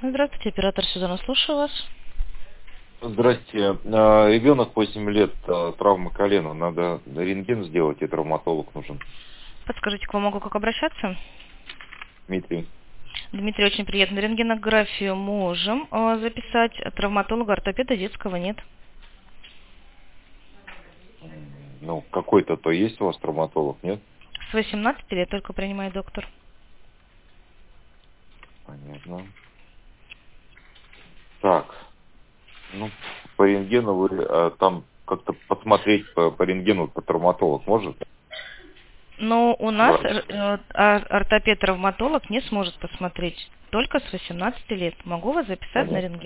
Здравствуйте, оператор сезона, слушаю вас. Здрасте. Ребенок 8 лет, травма колена. Надо рентген сделать, и травматолог нужен. Подскажите, к вам могу как обращаться? Дмитрий. Дмитрий, очень приятно. Рентгенографию можем записать, травматолога, ортопеда детского нет. Ну, какой-то то есть у вас травматолог, нет? С 18 лет только принимает доктор. Понятно. Так, ну, по рентгену вы там как-то посмотреть по рентгену, по травматолог может? Но у нас Врач. ортопед-травматолог не сможет посмотреть. Только с 18 лет. Могу вас записать на Понятно. рентген.